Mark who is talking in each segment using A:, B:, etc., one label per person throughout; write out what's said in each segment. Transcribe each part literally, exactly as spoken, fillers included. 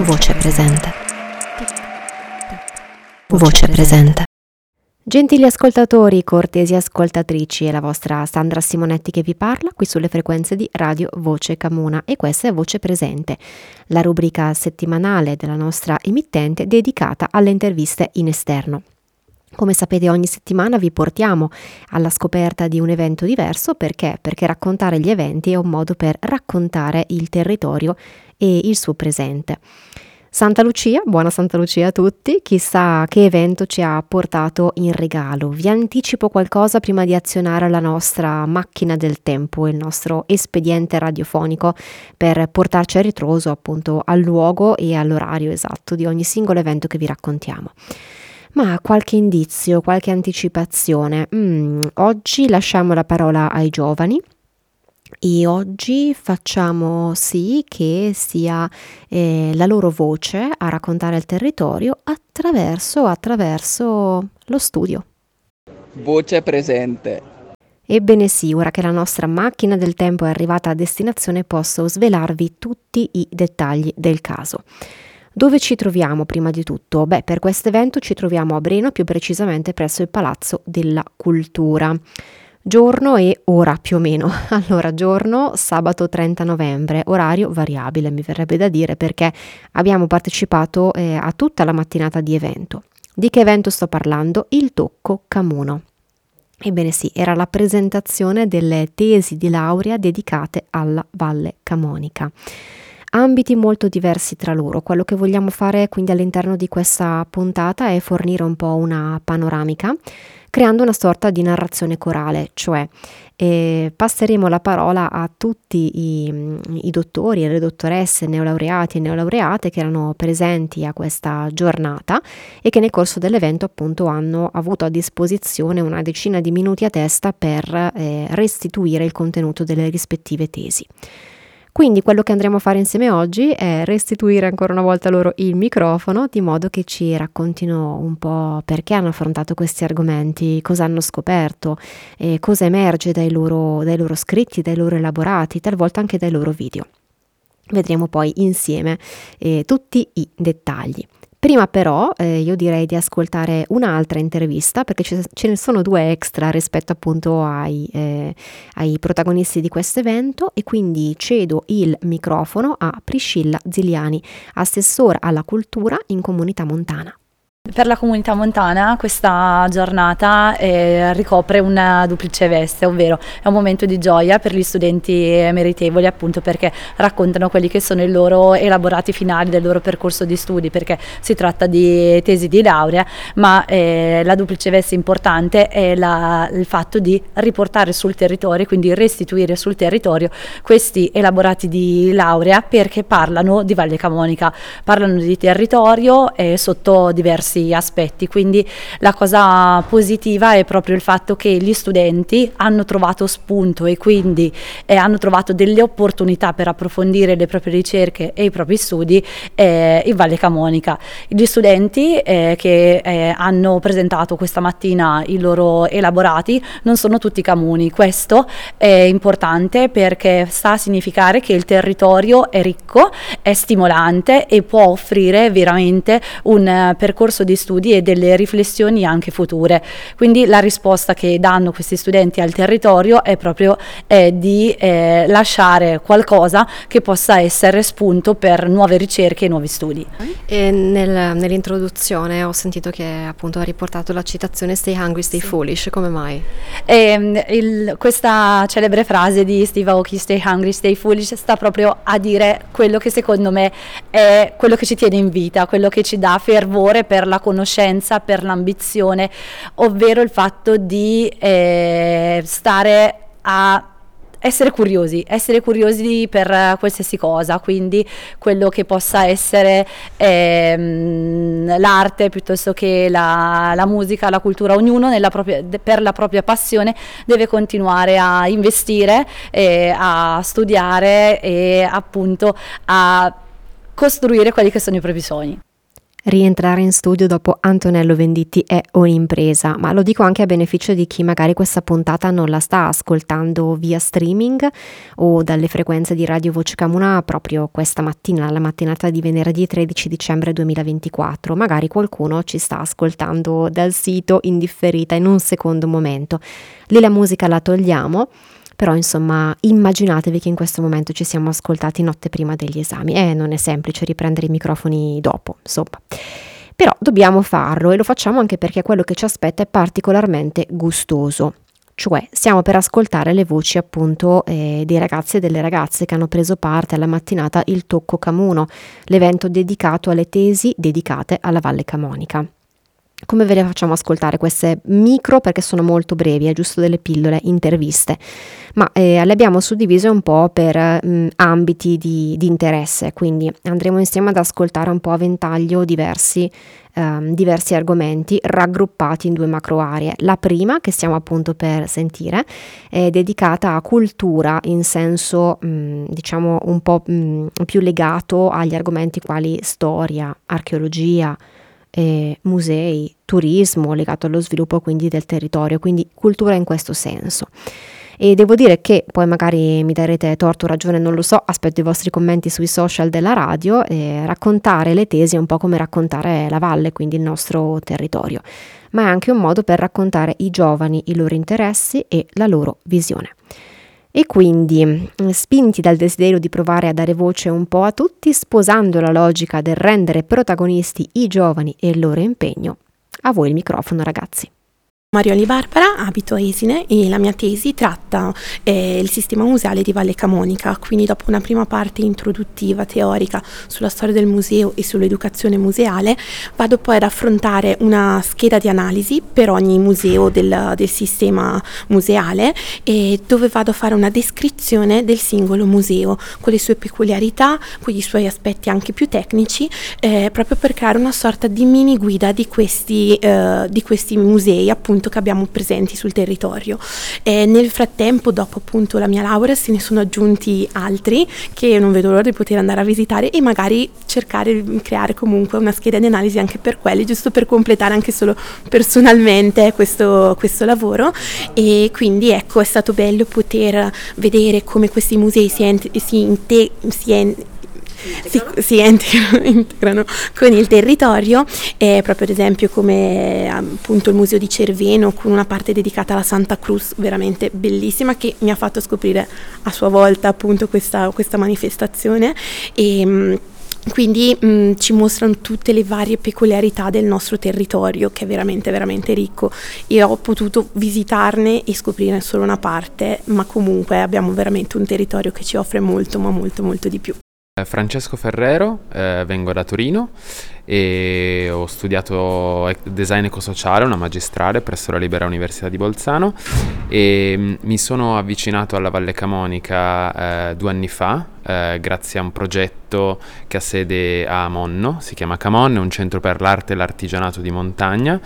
A: Voce presente. Voce presente. Gentili ascoltatori, cortesi ascoltatrici, è la vostra Sandra Simonetti che vi parla qui sulle frequenze di Radio Voce Camuna e questa è Voce Presente, la rubrica settimanale della nostra emittente dedicata alle interviste in esterno. Come sapete, ogni settimana vi portiamo alla scoperta di un evento diverso. Perché? Perché raccontare gli eventi è un modo per raccontare il territorio e il suo presente. Santa Lucia, buona Santa Lucia a tutti, chissà che evento ci ha portato in regalo. Vi anticipo qualcosa prima di azionare la nostra macchina del tempo, il nostro espediente radiofonico per portarci a ritroso appunto al luogo e all'orario esatto di ogni singolo evento che vi raccontiamo. Ma qualche indizio, qualche anticipazione. Mm, oggi lasciamo la parola ai giovani e oggi facciamo sì che sia eh, la loro voce a raccontare il territorio attraverso, attraverso lo studio.
B: Voce presente.
A: Ebbene sì, ora che la nostra macchina del tempo è arrivata a destinazione posso svelarvi tutti i dettagli del caso. Dove ci troviamo prima di tutto? Beh, per questo evento ci troviamo a Breno, più precisamente presso il Palazzo della Cultura. Giorno e ora più o meno. Allora, giorno sabato trenta novembre, orario variabile mi verrebbe da dire perché abbiamo partecipato eh, a tutta la mattinata di evento. Di che evento sto parlando? Il Tocco Camuno. Ebbene sì, era la presentazione delle tesi di laurea dedicate alla Valle Camonica. Ambiti molto diversi tra loro. Quello che vogliamo fare quindi all'interno di questa puntata è fornire un po' una panoramica, creando una sorta di narrazione corale, cioè eh, passeremo la parola a tutti i, i dottori e le dottoresse, neolaureati e neolaureate che erano presenti a questa giornata e che nel corso dell'evento appunto hanno avuto a disposizione una decina di minuti a testa per eh, restituire il contenuto delle rispettive tesi. Quindi quello che andremo a fare insieme oggi è restituire ancora una volta loro il microfono, di modo che ci raccontino un po' perché hanno affrontato questi argomenti, cosa hanno scoperto, e cosa emerge dai loro, dai loro scritti, dai loro elaborati, talvolta anche dai loro video. Vedremo poi insieme eh, tutti i dettagli. Prima però eh, io direi di ascoltare un'altra intervista perché ce, ce ne sono due extra rispetto appunto ai, eh, ai protagonisti di questo evento e quindi cedo il microfono a Priscilla Ziliani, assessora alla cultura in Comunità Montana.
C: Per la Comunità Montana questa giornata eh, ricopre una duplice veste, ovvero è un momento di gioia per gli studenti meritevoli appunto perché raccontano quelli che sono i loro elaborati finali del loro percorso di studi, perché si tratta di tesi di laurea, ma eh, la duplice veste importante è la, il fatto di riportare sul territorio, quindi restituire sul territorio questi elaborati di laurea perché parlano di Valle Camonica, parlano di territorio e sotto diversi aspetti, quindi la cosa positiva è proprio il fatto che gli studenti hanno trovato spunto e quindi eh, hanno trovato delle opportunità per approfondire le proprie ricerche e i propri studi eh, in Valle Camonica. Gli studenti eh, che eh, hanno presentato questa mattina i loro elaborati non sono tutti camuni, questo è importante perché sta a significare che il territorio è ricco, è stimolante e può offrire veramente un uh, percorso di studi e delle riflessioni anche future. Quindi la risposta che danno questi studenti al territorio è proprio eh, di eh, lasciare qualcosa che possa essere spunto per nuove ricerche e nuovi studi.
A: E nel, nell'introduzione ho sentito che appunto ha riportato la citazione Stay hungry, stay sì. foolish, come mai?
C: E, il, questa celebre frase di Steve Aoki, Stay hungry, stay foolish, sta proprio a dire quello che secondo me è quello che ci tiene in vita, quello che ci dà fervore per la la conoscenza, per l'ambizione, ovvero il fatto di eh, stare a essere curiosi, essere curiosi per qualsiasi cosa, quindi quello che possa essere ehm, l'arte piuttosto che la, la musica, la cultura, ognuno nella propria, per la propria passione deve continuare a investire, eh, a studiare e appunto a costruire quelli che sono i propri sogni.
A: Rientrare in studio dopo Antonello Venditti è un'impresa, ma lo dico anche a beneficio di chi magari questa puntata non la sta ascoltando via streaming o dalle frequenze di Radio Voce Camuna proprio questa mattina, la mattinata di venerdì tredici dicembre duemilaventiquattro. Magari qualcuno ci sta ascoltando dal sito in differita in un secondo momento. Lì la musica la togliamo. Però insomma immaginatevi che in questo momento ci siamo ascoltati notte prima degli esami e eh, non è semplice riprendere i microfoni dopo, insomma. Però dobbiamo farlo e lo facciamo anche perché quello che ci aspetta è particolarmente gustoso. Cioè stiamo per ascoltare le voci appunto eh, dei ragazzi e delle ragazze che hanno preso parte alla mattinata Il Tocco Camuno, l'evento dedicato alle tesi dedicate alla Valle Camonica. Come ve le facciamo ascoltare queste micro, perché sono molto brevi, è giusto delle pillole, interviste, ma eh, le abbiamo suddivise un po' per mh, ambiti di, di interesse, quindi andremo insieme ad ascoltare un po' a ventaglio diversi, ehm, diversi argomenti raggruppati in due macro aree. La prima, che stiamo appunto per sentire, è dedicata a cultura in senso mh, diciamo un po' mh, più legato agli argomenti quali storia, archeologia, Eh, musei, turismo legato allo sviluppo quindi del territorio, quindi cultura in questo senso. E devo dire che poi magari mi darete torto o ragione, non lo so, aspetto i vostri commenti sui social della radio. E raccontare le tesi è un po' come raccontare la valle, quindi il nostro territorio, ma è anche un modo per raccontare i giovani, i loro interessi e la loro visione. E quindi, spinti dal desiderio di provare a dare voce un po' a tutti, sposando la logica del rendere protagonisti i giovani e il loro impegno, a voi il microfono, ragazzi.
D: Marioli Barbara, abito a Esine e la mia tesi tratta eh, il sistema museale di Valle Camonica, quindi dopo una prima parte introduttiva, teorica, sulla storia del museo e sull'educazione museale, vado poi ad affrontare una scheda di analisi per ogni museo del, del sistema museale, e dove vado a fare una descrizione del singolo museo, con le sue peculiarità, con i suoi aspetti anche più tecnici, eh, proprio per creare una sorta di mini guida di questi, eh, di questi musei, appunto, che abbiamo presenti sul territorio. E nel frattempo, dopo appunto la mia laurea, se ne sono aggiunti altri che non vedo l'ora di poter andare a visitare e magari cercare di creare comunque una scheda di analisi anche per quelli, giusto per completare anche solo personalmente questo, questo lavoro. E quindi ecco, è stato bello poter vedere come questi musei si, ent- si, inte- si en- Si, si integrano, integrano con il territorio, e proprio ad esempio come appunto il museo di Cerveno, con una parte dedicata alla Santa Cruz veramente bellissima, che mi ha fatto scoprire a sua volta appunto questa, questa manifestazione. E quindi mh, ci mostrano tutte le varie peculiarità del nostro territorio, che è veramente veramente ricco, e ho potuto visitarne e scoprire solo una parte, ma comunque abbiamo veramente un territorio che ci offre molto ma molto molto di più.
E: Francesco Ferrero, eh, vengo da Torino e ho studiato design ecosociale, una magistrale presso la Libera Università di Bolzano, e mh, mi sono avvicinato alla Valle Camonica eh, due anni fa eh, grazie a un progetto che ha sede a Monno, si chiama Camon, è un centro per l'arte e l'artigianato di montagna,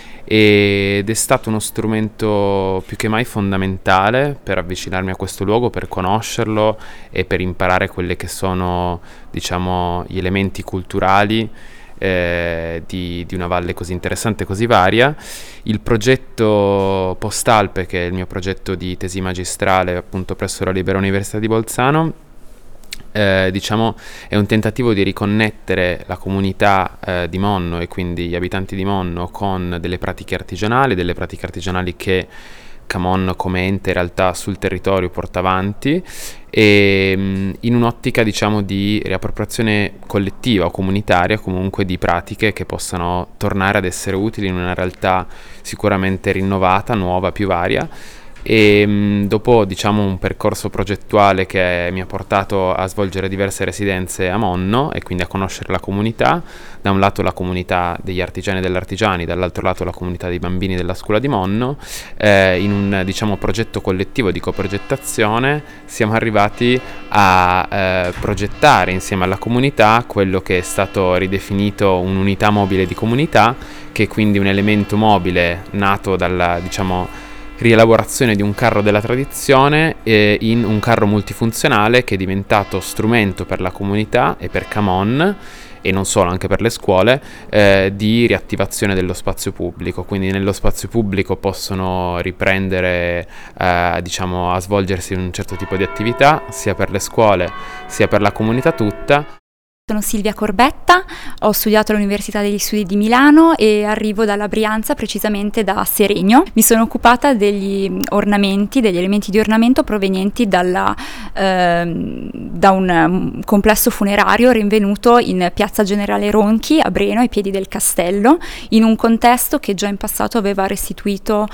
E: ed è stato uno strumento più che mai fondamentale per avvicinarmi a questo luogo, per conoscerlo e per imparare quelli che sono, diciamo, gli elementi culturali eh, di, di una valle così interessante e così varia. Il progetto Postalpe, che è il mio progetto di tesi magistrale appunto presso la Libera Università di Bolzano, Eh, diciamo è un tentativo di riconnettere la comunità eh, di Monno, e quindi gli abitanti di Monno, con delle pratiche artigianali, delle pratiche artigianali che Camon come ente in realtà sul territorio porta avanti, e mh, in un'ottica diciamo di riappropriazione collettiva o comunitaria comunque di pratiche che possano tornare ad essere utili in una realtà sicuramente rinnovata, nuova, più varia. E mh, dopo diciamo un percorso progettuale che mi ha portato a svolgere diverse residenze a Monno e quindi a conoscere la comunità, da un lato la comunità degli artigiani e delle artigiani, dall'altro lato la comunità dei bambini della scuola di Monno, eh, in un diciamo progetto collettivo di coprogettazione siamo arrivati a eh, progettare insieme alla comunità quello che è stato ridefinito un'unità mobile di comunità, che è quindi un elemento mobile nato dalla diciamo rielaborazione di un carro della tradizione eh, in un carro multifunzionale che è diventato strumento per la comunità e per Camon, e non solo, anche per le scuole, eh, di riattivazione dello spazio pubblico. Quindi nello spazio pubblico possono riprendere eh, diciamo a svolgersi un certo tipo di attività, sia per le scuole sia per la comunità tutta.
F: Sono Silvia Corbetta, ho studiato all'Università degli Studi di Milano e arrivo dalla Brianza, precisamente da Seregno. Mi sono occupata degli ornamenti, degli elementi di ornamento provenienti dalla, eh, da un complesso funerario rinvenuto in Piazza Generale Ronchi a Breno, ai piedi del castello, in un contesto che già in passato aveva restituito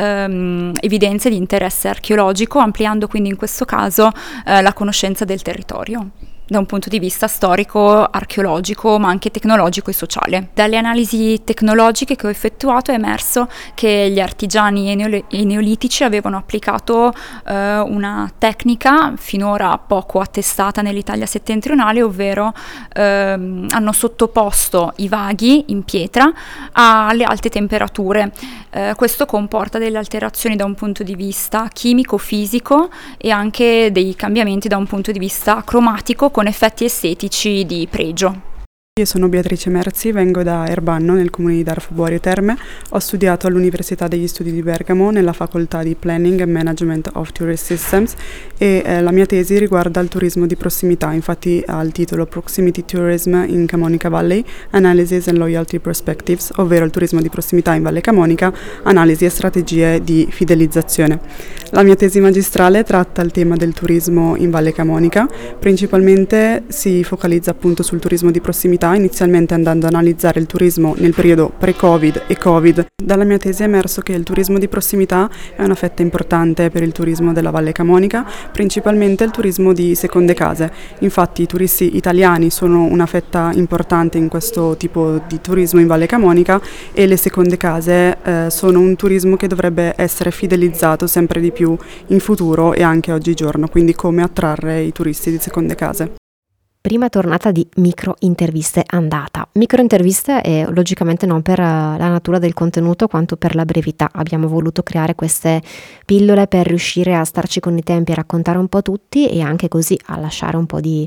F: ehm, evidenze di interesse archeologico, ampliando quindi in questo caso eh, la conoscenza del territorio da un punto di vista storico, archeologico, ma anche tecnologico e sociale. Dalle analisi tecnologiche che ho effettuato è emerso che gli artigiani e neol- i neolitici avevano applicato eh, una tecnica finora poco attestata nell'Italia settentrionale, ovvero ehm, hanno sottoposto i vaghi in pietra alle alte temperature. Eh, questo comporta delle alterazioni da un punto di vista chimico-fisico e anche dei cambiamenti da un punto di vista cromatico, con effetti estetici di pregio.
G: Io sono Beatrice Merzi, vengo da Erbanno, nel comune di Darfo Borio Terme. Ho studiato all'Università degli Studi di Bergamo nella facoltà di Planning and Management of Tourist Systems e eh, la mia tesi riguarda il turismo di prossimità, infatti ha il titolo Proximity Tourism in Camonica Valley, Analysis and Loyalty Perspectives, ovvero il turismo di prossimità in Valle Camonica, analisi e strategie di fidelizzazione. La mia tesi magistrale tratta il tema del turismo in Valle Camonica, principalmente si focalizza appunto sul turismo di prossimità, inizialmente andando ad analizzare il turismo nel periodo pre-Covid e Covid. Dalla mia tesi è emerso che il turismo di prossimità è una fetta importante per il turismo della Valle Camonica, principalmente il turismo di seconde case. Infatti i turisti italiani sono una fetta importante in questo tipo di turismo in Valle Camonica e le seconde case eh, sono un turismo che dovrebbe essere fidelizzato sempre di più in futuro e anche oggigiorno, quindi come attrarre i turisti di seconde case.
A: Prima tornata di micro interviste andata. Micro interviste e logicamente non per la natura del contenuto quanto per la brevità. Abbiamo voluto creare queste pillole per riuscire a starci con i tempi, a raccontare un po' tutti e anche così a lasciare un po' di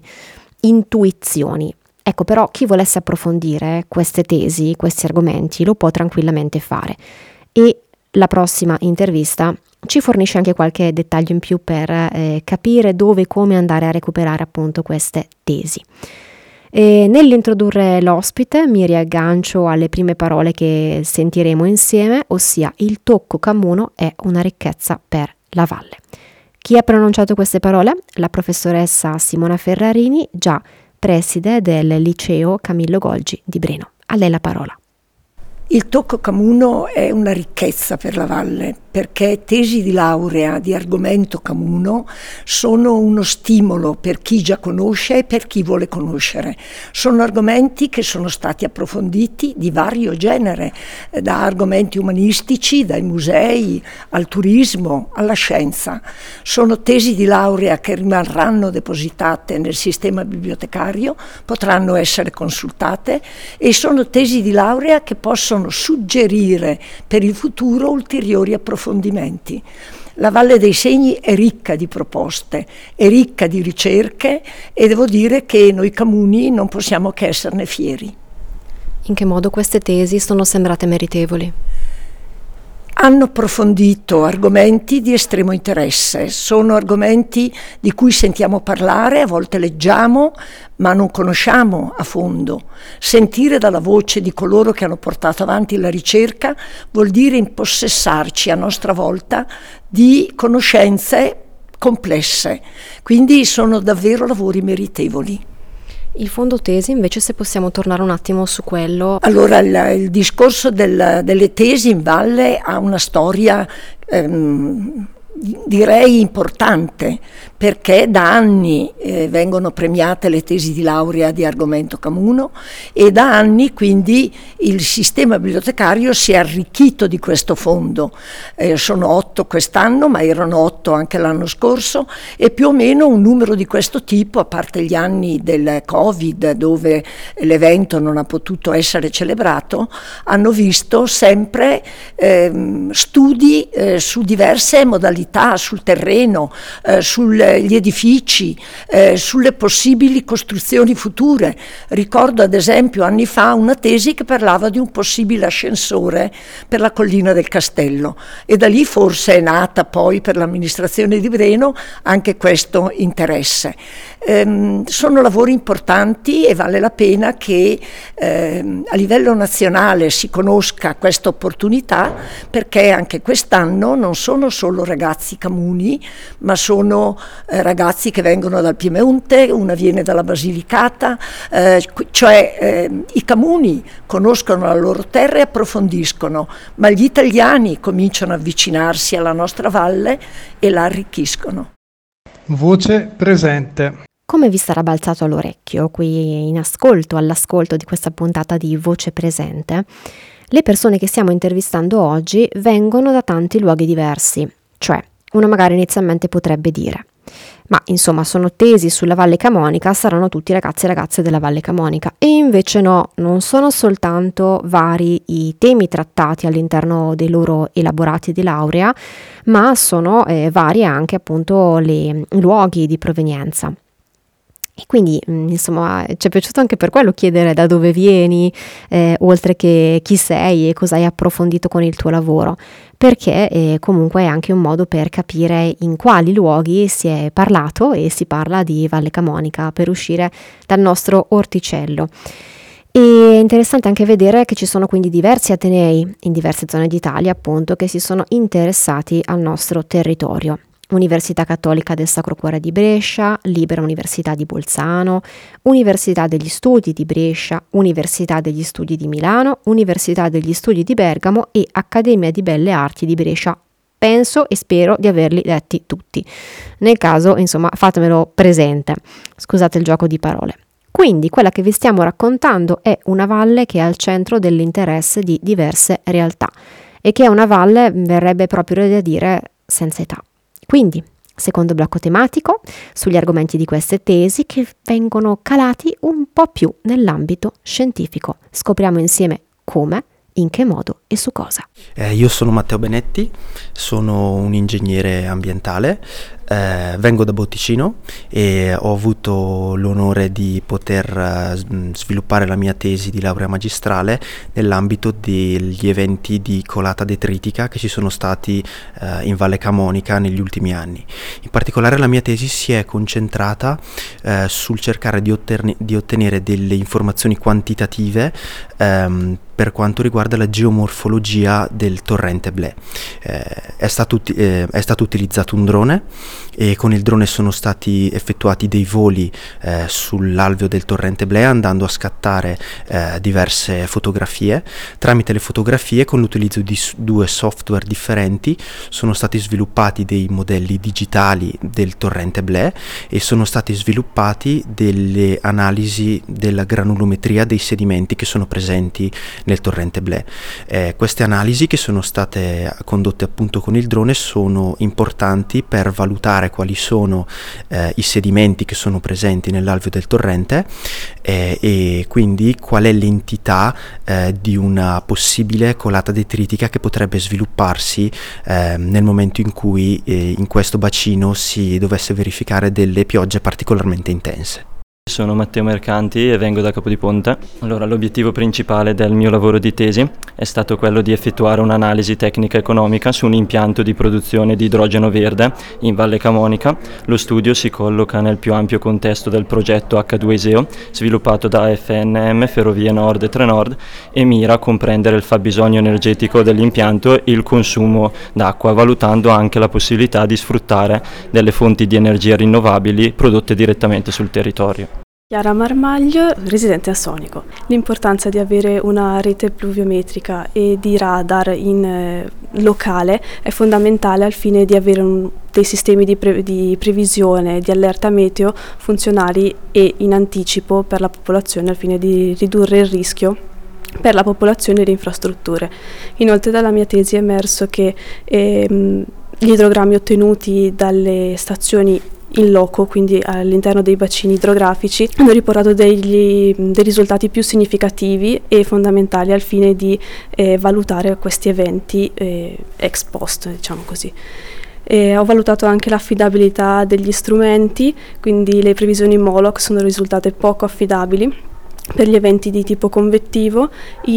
A: intuizioni. Ecco, però chi volesse approfondire queste tesi, questi argomenti, lo può tranquillamente fare. E la prossima intervista ci fornisce anche qualche dettaglio in più per eh, capire dove e come andare a recuperare appunto queste tesi. E nell'introdurre l'ospite mi riaggancio alle prime parole che sentiremo insieme, ossia il tocco camuno è una ricchezza per la valle. Chi ha pronunciato queste parole? La professoressa Simona Ferrarini, già preside del liceo Camillo Golgi di Breno. A lei la parola.
H: Il tocco camuno è una ricchezza per la valle, perché tesi di laurea di argomento camuno sono uno stimolo per chi già conosce e per chi vuole conoscere. Sono argomenti che sono stati approfonditi di vario genere, da argomenti umanistici, dai musei, al turismo, alla scienza. Sono tesi di laurea che rimarranno depositate nel sistema bibliotecario, potranno essere consultate e sono tesi di laurea che possono suggerire per il futuro ulteriori approfondimenti. La Valle dei Segni è ricca di proposte, è ricca di ricerche e devo dire che noi camuni non possiamo che esserne fieri.
A: In che modo queste tesi sono sembrate meritevoli?
H: Hanno approfondito argomenti di estremo interesse, sono argomenti di cui sentiamo parlare, a volte leggiamo, ma non conosciamo a fondo. Sentire dalla voce di coloro che hanno portato avanti la ricerca vuol dire impossessarci a nostra volta di conoscenze complesse, quindi sono davvero lavori meritevoli.
A: Il fondo tesi, invece, se possiamo tornare un attimo su quello.
H: Allora, il, il discorso del, delle tesi in valle ha una storia ehm, direi importante, perché da anni eh, vengono premiate le tesi di laurea di argomento camuno e da anni quindi il sistema bibliotecario si è arricchito di questo fondo. Eh, sono otto quest'anno, ma erano otto anche l'anno scorso, e più o meno un numero di questo tipo, a parte gli anni del Covid dove l'evento non ha potuto essere celebrato, hanno visto sempre eh, studi eh, su diverse modalità realtà, sul terreno, eh, sugli edifici, eh, sulle possibili costruzioni future. Ricordo ad esempio anni fa una tesi che parlava di un possibile ascensore per la collina del Castello, e da lì forse è nata poi per l'amministrazione di Breno anche questo interesse. Ehm, sono lavori importanti e vale la pena che ehm, a livello nazionale si conosca questa opportunità, perché anche quest'anno non sono solo ragazzi Camuni, ma sono eh, ragazzi che vengono dal Piemonte, una viene dalla Basilicata, eh, cioè eh, i Camuni conoscono la loro terra e approfondiscono, ma gli italiani cominciano a avvicinarsi alla nostra valle e la arricchiscono.
I: Voce presente.
A: Come vi sarà balzato all'orecchio qui in ascolto, all'ascolto di questa puntata di Voce Presente, le persone che stiamo intervistando oggi vengono da tanti luoghi diversi, cioè uno magari inizialmente potrebbe dire: ma insomma sono tesi sulla Valle Camonica, saranno tutti ragazzi e ragazze della Valle Camonica, e invece no, non sono soltanto vari i temi trattati all'interno dei loro elaborati di laurea, ma sono eh, vari anche appunto le, i luoghi di provenienza. E quindi insomma ci è piaciuto anche per quello chiedere da dove vieni, eh, oltre che chi sei e cosa hai approfondito con il tuo lavoro, perché eh, comunque è anche un modo per capire in quali luoghi si è parlato e si parla di Valle Camonica per uscire dal nostro orticello. E è interessante anche vedere che ci sono quindi diversi atenei in diverse zone d'Italia, appunto, che si sono interessati al nostro territorio. Università Cattolica del Sacro Cuore di Brescia, Libera Università di Bolzano, Università degli Studi di Brescia, Università degli Studi di Milano, Università degli Studi di Bergamo e Accademia di Belle Arti di Brescia. Penso e spero di averli detti tutti. Nel caso, insomma, fatemelo presente. Scusate il gioco di parole. Quindi quella che vi stiamo raccontando è una valle che è al centro dell'interesse di diverse realtà e che è una valle, verrebbe proprio da dire, senza età. Quindi, secondo blocco tematico, sugli argomenti di queste tesi che vengono calati un po' più nell'ambito scientifico. Scopriamo insieme come, in che modo e su cosa.
J: Eh, io sono Matteo Benetti, sono un ingegnere ambientale, eh, vengo da Botticino e ho avuto l'onore di poter uh, sviluppare la mia tesi di laurea magistrale nell'ambito degli eventi di colata detritica che ci sono stati uh, in Valle Camonica negli ultimi anni. In particolare la mia tesi si è concentrata uh, sul cercare di, otterne- di ottenere delle informazioni quantitative um, per quanto riguarda la geomorfologia del torrente Blè. Eh, è, stato, eh, è stato utilizzato un drone e con il drone sono stati effettuati dei voli eh, sull'alveo del torrente Blè, andando a scattare eh, diverse fotografie. Tramite le fotografie, con l'utilizzo di due software differenti, sono stati sviluppati dei modelli digitali del torrente Blè e sono stati sviluppati delle analisi della granulometria dei sedimenti che sono presenti nel torrente Blè. Eh, queste analisi, che sono state condotte appunto con il drone, sono importanti per valutare quali sono eh, i sedimenti che sono presenti nell'alveo del torrente eh, e quindi qual è l'entità eh, di una possibile colata detritica che potrebbe svilupparsi eh, nel momento in cui eh, in questo bacino si dovesse verificare delle piogge particolarmente intense.
K: Sono Matteo Mercanti e vengo da Capodiponte. Allora, l'obiettivo principale del mio lavoro di tesi è stato quello di effettuare un'analisi tecnica economica su un impianto di produzione di idrogeno verde in Valle Camonica. Lo studio si colloca nel più ampio contesto del progetto acca due ISEO, sviluppato da F N M, Ferrovie Nord e Trenord, e mira a comprendere il fabbisogno energetico dell'impianto e il consumo d'acqua, valutando anche la possibilità di sfruttare delle fonti di energia rinnovabili prodotte direttamente sul territorio.
L: Chiara Marmaglio, residente a Sonico. L'importanza di avere una rete pluviometrica e di radar in eh, locale è fondamentale al fine di avere un, dei sistemi di, pre, di previsione, di allerta meteo funzionali e in anticipo per la popolazione, al fine di ridurre il rischio per la popolazione e le infrastrutture. Inoltre dalla mia tesi è emerso che ehm, gli idrogrammi ottenuti dalle stazioni in loco, quindi all'interno dei bacini idrografici, hanno riportato degli, dei risultati più significativi e fondamentali al fine di eh, valutare questi eventi eh, ex post, diciamo così. E ho valutato anche l'affidabilità degli strumenti, quindi le previsioni Moloch sono risultate poco affidabili per gli eventi di tipo convettivo.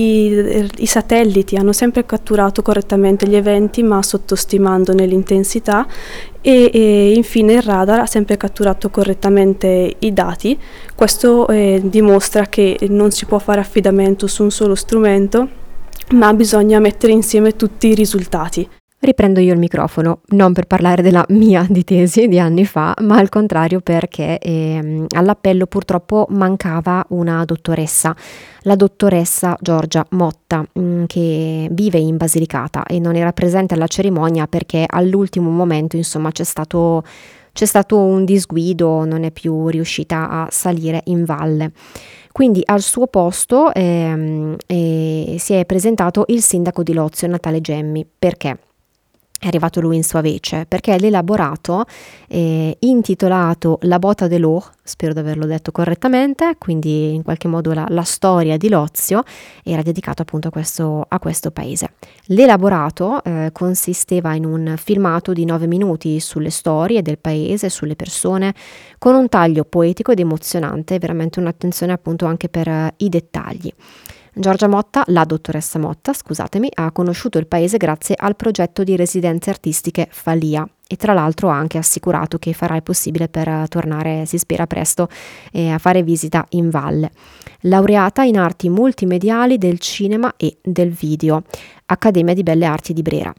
L: I, i satelliti hanno sempre catturato correttamente gli eventi ma sottostimandone l'intensità e, e infine il radar ha sempre catturato correttamente i dati. Questo eh, dimostra che non si può fare affidamento su un solo strumento, ma bisogna mettere insieme tutti i risultati.
A: Riprendo io il microfono, non per parlare della mia di tesi di anni fa, ma al contrario perché ehm, all'appello purtroppo mancava una dottoressa, la dottoressa Giorgia Motta, mh, che vive in Basilicata e non era presente alla cerimonia perché all'ultimo momento, insomma, c'è stato, c'è stato un disguido, non è più riuscita a salire in valle. Quindi al suo posto ehm, eh, si è presentato il sindaco di Lozio, Natale Gemmi. Perché? È arrivato lui in sua vece, perché l'elaborato eh, intitolato La Bota de l'Or, spero di averlo detto correttamente, quindi in qualche modo la, la storia di Lozio, era dedicato appunto a questo, a questo paese. L'elaborato eh, consisteva in un filmato di nove minuti sulle storie del paese, sulle persone, con un taglio poetico ed emozionante, veramente un'attenzione appunto anche per uh, i dettagli. Giorgia Motta, la dottoressa Motta, scusatemi, ha conosciuto il paese grazie al progetto di residenze artistiche Falia e tra l'altro ha anche assicurato che farà il possibile per tornare, si spera presto, eh, a fare visita in valle. Laureata in arti multimediali del cinema e del video, Accademia di Belle Arti di Brera.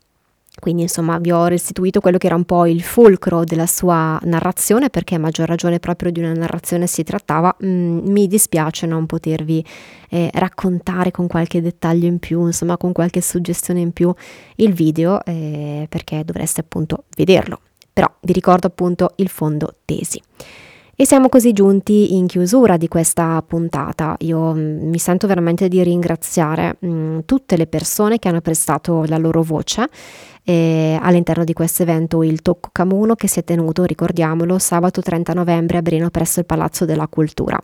A: Quindi insomma vi ho restituito quello che era un po' il fulcro della sua narrazione, perché a maggior ragione proprio di una narrazione si trattava. Mm, mi dispiace non potervi eh, raccontare con qualche dettaglio in più, insomma con qualche suggestione in più il video, eh, perché dovreste appunto vederlo. Però vi ricordo appunto il fondo tesi. E siamo così giunti in chiusura di questa puntata. Io mh, mi sento veramente di ringraziare mh, tutte le persone che hanno prestato la loro voce eh, all'interno di questo evento, il Tocco Camuno, che si è tenuto, ricordiamolo, sabato trenta novembre a Breno presso il Palazzo della Cultura.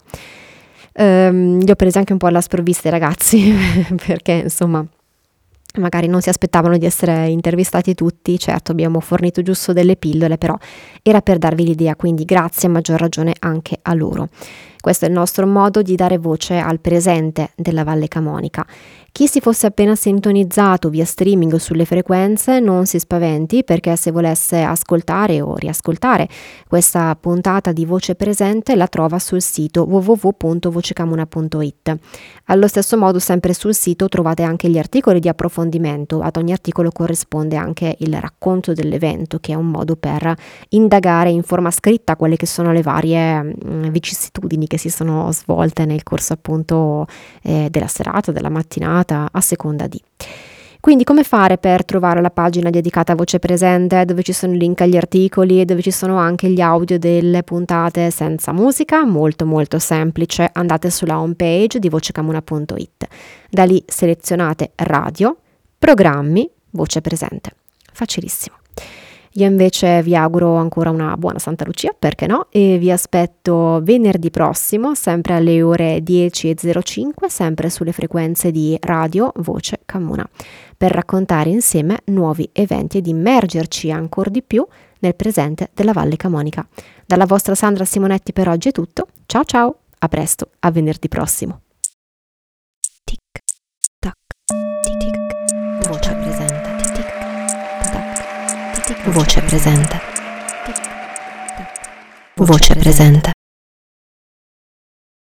A: Ehm, li ho presi anche un po' alla sprovvista i ragazzi, perché insomma magari non si aspettavano di essere intervistati tutti. Certo, abbiamo fornito giusto delle pillole, però era per darvi l'idea, quindi grazie a maggior ragione anche a loro. Questo è il nostro modo di dare voce al presente della Valle Camonica. Chi si fosse appena sintonizzato via streaming sulle frequenze non si spaventi, perché se volesse ascoltare o riascoltare questa puntata di Voce Presente la trova sul sito w w w punto vocecamuna punto i t. Allo stesso modo, sempre sul sito trovate anche gli articoli di approfondimento. Ad ogni articolo corrisponde anche il racconto dell'evento, che è un modo per indagare in forma scritta quelle che sono le varie mh, vicissitudini che si sono svolte nel corso appunto eh, della serata, della mattinata, a seconda di. Quindi come fare per trovare la pagina dedicata a Voce Presente, dove ci sono i link agli articoli e dove ci sono anche gli audio delle puntate senza musica? Molto molto semplice, andate sulla home page di vocecamuna punto i t. Da lì selezionate radio, programmi, Voce Presente. Facilissimo. Io invece vi auguro ancora una buona Santa Lucia, perché no, e vi aspetto venerdì prossimo, sempre alle ore dieci e zero cinque, sempre sulle frequenze di Radio Voce Camuna, per raccontare insieme nuovi eventi ed immergerci ancora di più nel presente della Valle Camonica. Dalla vostra Sandra Simonetti per oggi è tutto. Ciao ciao, a presto, a venerdì prossimo. Tic tac, tic tic, Voce Presente. Voce Presente. Voce Presente.